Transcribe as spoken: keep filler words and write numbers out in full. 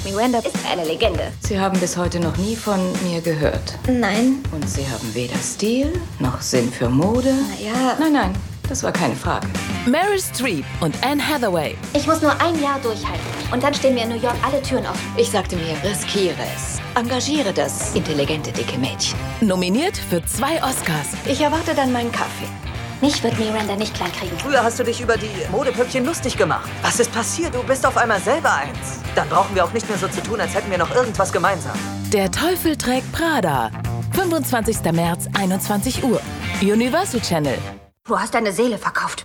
Miranda ist eine Legende. Sie haben bis heute noch nie von mir gehört. Nein. Und Sie haben weder Stil noch Sinn für Mode. Naja. Nein, nein, das war keine Frage. Meryl Streep und Anne Hathaway. Ich muss nur ein Jahr durchhalten. Und dann stehen mir in New York alle Türen offen. Ich sagte mir, riskiere es. Engagiere das intelligente, dicke Mädchen. Nominiert für zwei Oscars. Ich erwarte dann meinen Kaffee. Mich wird Miranda nicht kleinkriegen. Früher hast du dich über die Modepüppchen lustig gemacht. Was ist passiert? Du bist auf einmal selber eins. Dann brauchen wir auch nicht mehr so zu tun, als hätten wir noch irgendwas gemeinsam. Der Teufel trägt Prada. fünfundzwanzigster März, einundzwanzig Uhr. Universal Channel. Du hast deine Seele verkauft.